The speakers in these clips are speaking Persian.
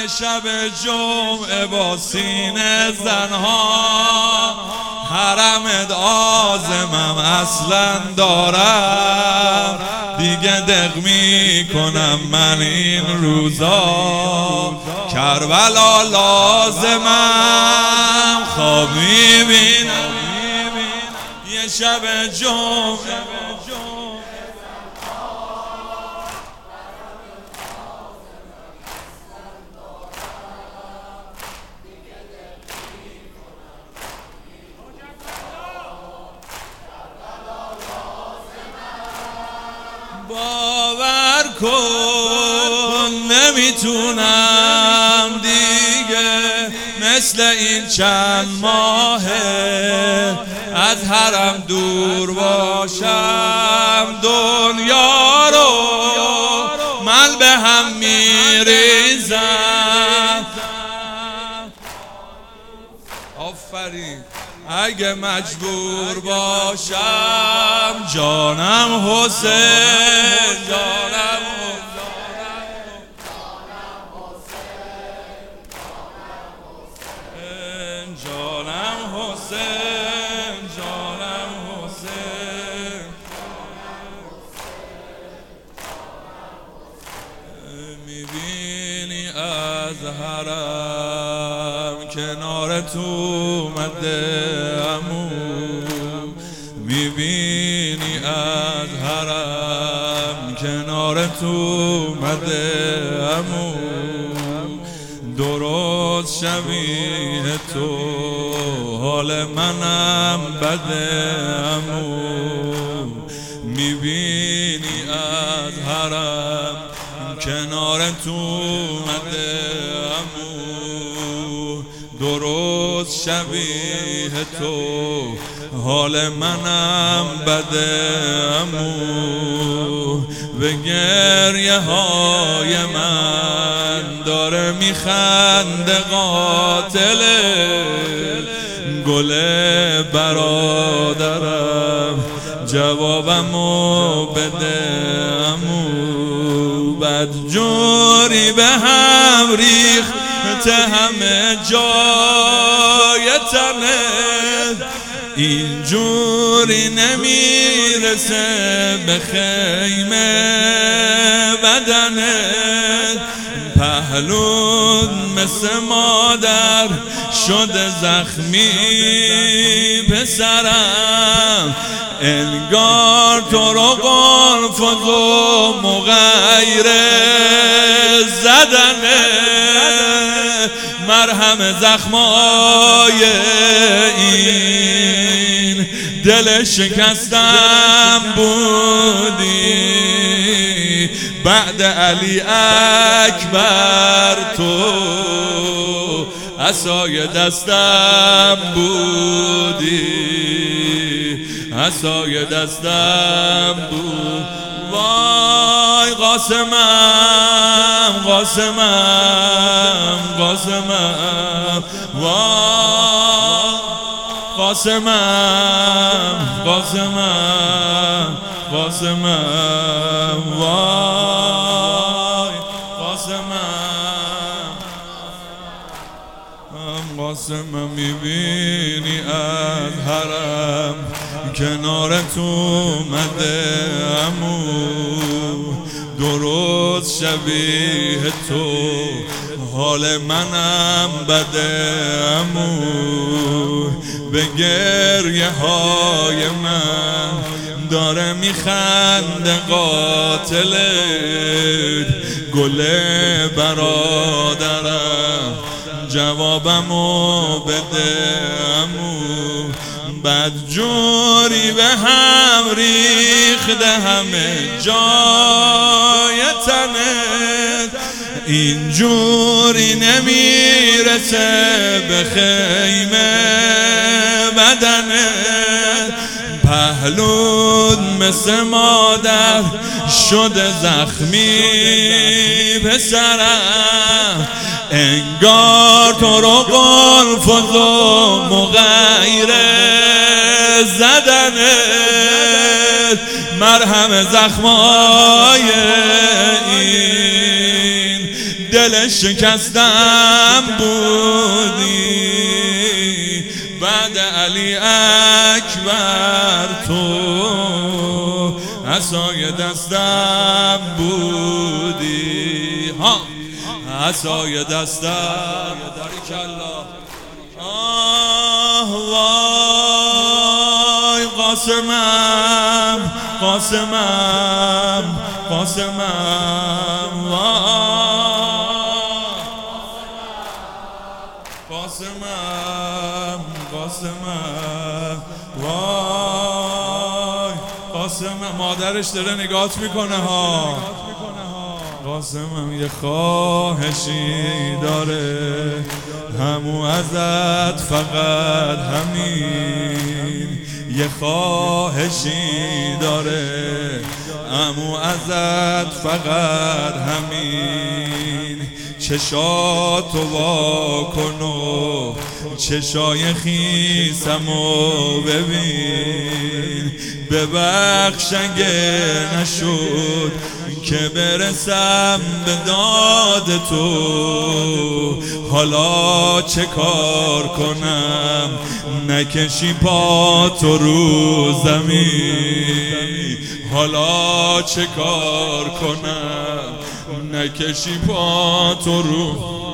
یه شب جمعه با سینه زنها، حرمت آزمم اصلا دارم، دیگه دق می کنم من این روزا، کربلا لازمم خواب می بینم یه شب جمعه. باور کن نمیتونم دیگه مثل این چند ماهه از حرم دور باشم، دنیا رو من به هم میریزم. آفرین. اگه مجبور باشم جانم حسین، جانم حسین، جانم حسین، جانم حسین. میبینی از حرم کنار تو اومده عمو، میبینی از حرم کنار تو اومده عمو، درست شبیه تو حال منم بده عمو، میبینی از حرم کنار تو اومده عمو، درست شبیه تو حال منم بده عمو، به گریه های من داره میخنده قاتل گل برادرم، جوابمو بده عمو، بدجوری به هم ریخته همه جای تنت، اینجوری نمیرسه به خیمه بدنت، پهلون مثل مادر شده زخمی پسرم، انگار تو رو قرفز و مغیره زدنه، مرهم زخمای این دل شکستم بودی، بعد علی اکبر تو عصای دستم بودی، عصای دستم بود. وای قاسمم قاسمم قاسمم، وای قاسمم قاسمم قاسمم، وای قاسمم قاسمم. میبینی از حرم کنار تو اومده عمو، درست شبیه تو حال منم بده عمو، به گریه های من داره میخنده قاتلت گل برادرم، جوابمو بده عمو، بدجوری به هم ریخته همه جای تنت، اینجوری نمیرسه به خیمه بدنت، پهلون مثل مادر شده زخمی پسرم، انگار تو رو قرفز و مغیره زدنت، مرهم زخمای این دل شکستم بودی، بعد علی اکبر تو عصای دستم بودی، ها عصای دستم. باریکالله. آه وای قاسمم قاسمم قاسمم، وای قاسمم قاسمم، وای قاسمم. مادرش داره نگات میکنه ها. قاسمم یه خواهشی داره، همو ازت فقط همین، یه خواهشی داره، همو ازت فقط همین. چشاتو وا کن و چشای خیسمو ببین، ببخش اگه نشد که برسم به داد تو. حالا چه کار کنم نکشی پا تو رو زمین، حالا چه کار کنم نکشی پا تو رو.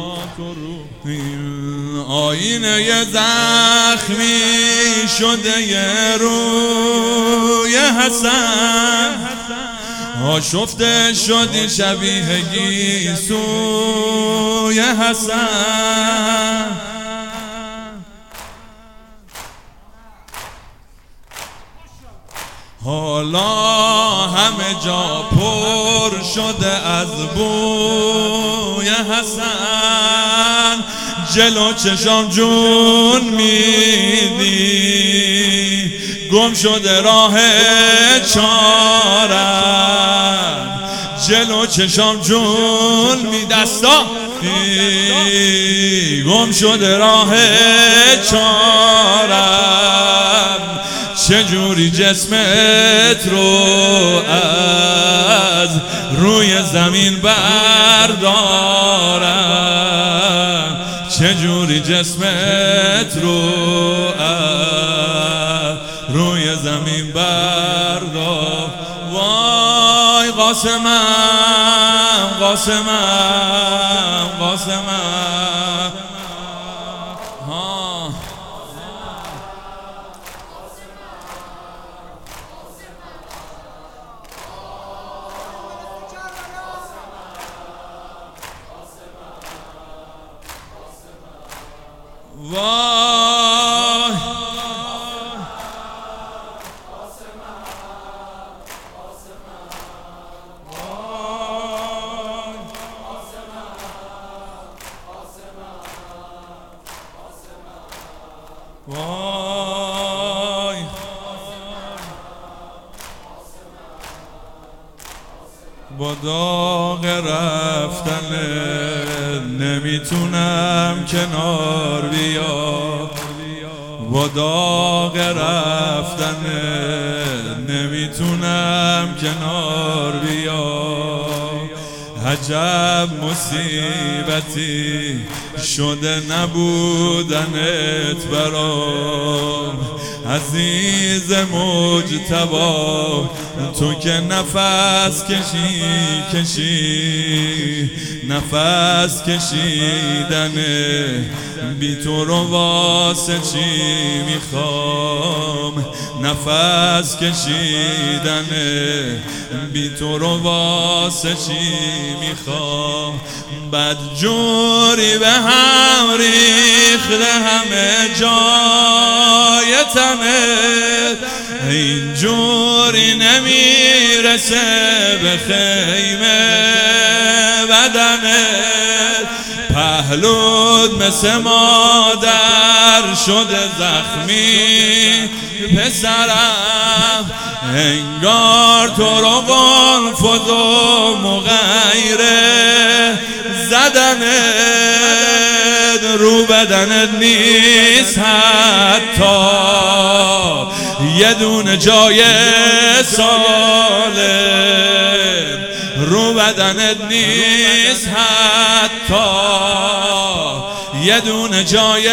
آینه ی زخمی شده ی روی حسن، آشفته شدی شبیه گیسوی حسن. حالا همه جا پر شده از بوی حسن، جلو چشام جون میدی، گم شده راه چارم، جلو چشام جون می دستا، گم شده راه چارم. چجوری جسمت رو از روی زمین بردارم، چجوری جسمت رو از روی زمین بردار. وای قاسمم قاسمم قاسمم، ها وای وای با داغ رفتن نمیتونم کنار بیا، با داغ رفتن نمیتونم کنار بیا. عجب مصیبتی شده نبودنت برام، عزیز مجتبی تو که نفس کشی نفس کشیدنه، بی تو رو واسه چی میخوام، نفس کشیدنه بی تو رو واسه چی میخوام. بد جوری به هم ریخته همه جای تنت، اینجوری نمیرسه به خیمه بدنت. پهلود مثل مادر شده زخمی پسرم، انگار تو رو قنفذ و مغیره زدنت، رو بدنت نیست حتی یه دونه جای سالم، رو بدنت نیست حتی یه دونه جای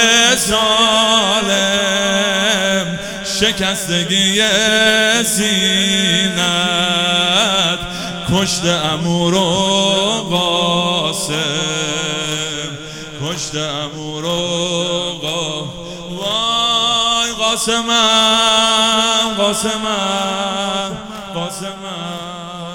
ظالم، شکستگی سینت کشت عمو رو قاسم، کشت عمو رو وای قاسمم قاسمم قاسمم.